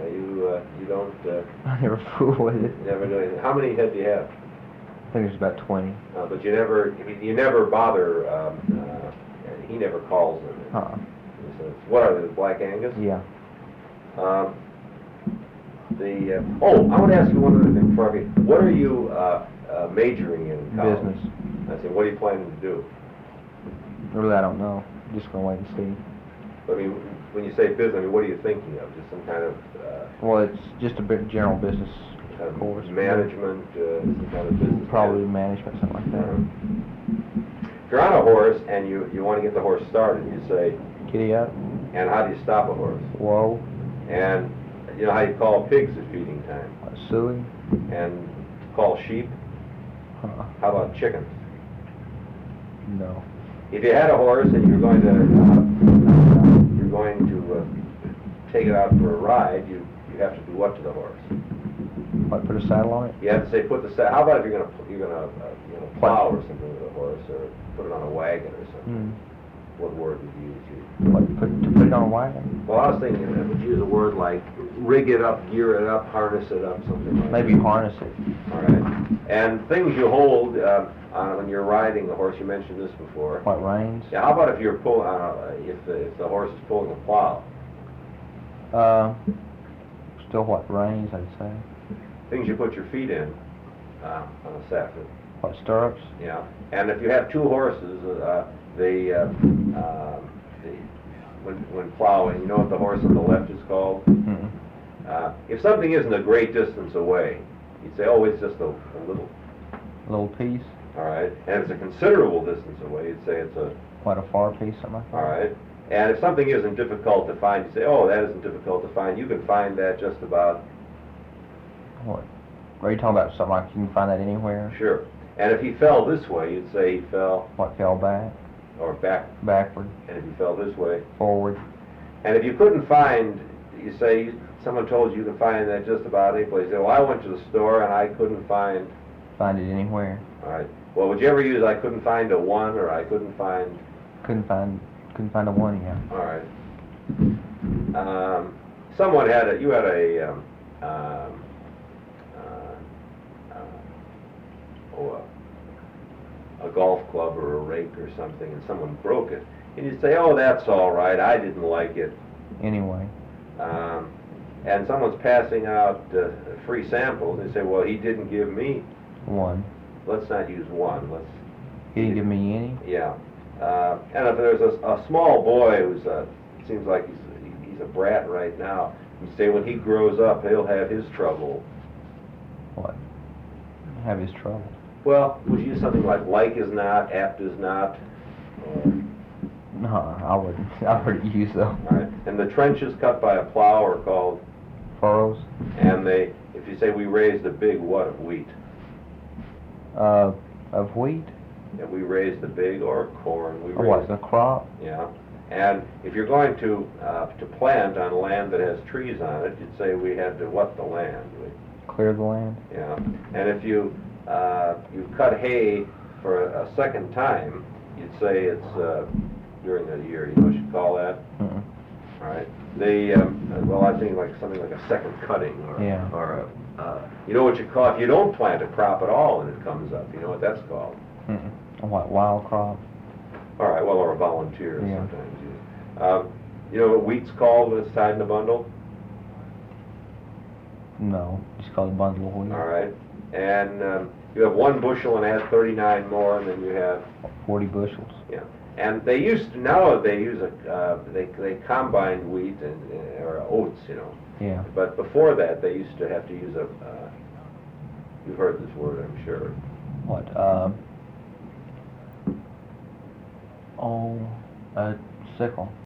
You don't. I never fool with it. Never do anything. How many head do you have? I think there's about 20. But you never. I mean, you never bother. And he never calls them. He says, "What are they? Black Angus?" Yeah. I want to ask you one other thing, Froggy. What are you majoring in college? Business. I said, what are you planning to do? Really, I don't know. Just gonna wait and see. I mean, when you say business, I mean, what are you thinking of? Just some kind of Well, it's just a bit general business course. Management, some kind of business. Probably management, something like that. If you're on a horse and you want to get the horse started, you say, Giddy up. and how do you stop a horse? Whoa. And you know how you call pigs at feeding time? Suey. And call sheep? How about chickens? No. If you had a horse and you're going to take it out for a ride, you have to do what to the horse? What, put a saddle on it? You have to say put the saddle. How about if you're gonna plow or something with a horse, or put it on a wagon or something? What word would you use? What, to put it on a wagon? Well, I was thinking would you use a word like rig it up, gear it up, harness it up, something like that. Maybe harness it. All right. And things you hold when you're riding the horse. You mentioned this before. What, reins? Yeah. How about if you're pulling? If the horse is pulling a plow? Still what, reins, I'd say. Things you put your feet in on a saddle. What, stirrups? Yeah. And if you have two horses, when plowing, you know what the horse on the left is called? If something isn't a great distance away, you'd say, oh, it's just a little. A little piece? All right. And if it's a considerable distance away, you'd say it's a... What, a far piece, something like that? All right. And if something isn't difficult to find, you say, oh, that isn't difficult to find. You can find that just about... What? Are you talking about something like you can find that anywhere? Sure. And if he fell this way, you'd say he fell... What, fell back? Or back. Backward. And if he fell this way? Forward. And if you couldn't find, you say, someone told you can find that just about any place. You say, well, I went to the store and I couldn't find... Find it anywhere. All right. Well, would you ever use I couldn't find a one, or I couldn't find... Couldn't find a one, yeah. All right. Someone had a... You had a golf club or a rake or something, and someone broke it. And you'd say, oh, that's all right, I didn't like it. Anyway. And someone's passing out free samples, and they say, well, he didn't give me... One. Let's not use one. He didn't give me any? Yeah. And if there's a small boy who's seems like he's a brat right now, you say when he grows up, he'll have his trouble. What? Have his trouble? Well, would you use something like is not, apt is not? No, I wouldn't. I wouldn't use them. All right. And the trenches cut by a plow are called? Furrows. And if you say we raised a big what of wheat? Of wheat? Yeah, we raised a big, or corn. What, the crop? Yeah. And if you're going to plant on land that has trees on it, you'd say we had to what the land? Clear the land? Yeah. And if you cut hay for a second time, you'd say it's during the year. You know what you call that? All right. Well, I think like something like a second cutting, or you know what you call if you don't plant a crop at all and it comes up. You know what that's called? What, wild crop? All right. Well, or a volunteer Yeah. sometimes. You know what wheat's called when it's tied in a bundle? No, it's called a bundle of wheat. All right. And you have one bushel and it has 39 more, and then you have 40 bushels. Yeah. And they use they combined wheat or oats, you know. Yeah. But before that, they used to have to use you've heard this word, I'm sure. What? A sickle.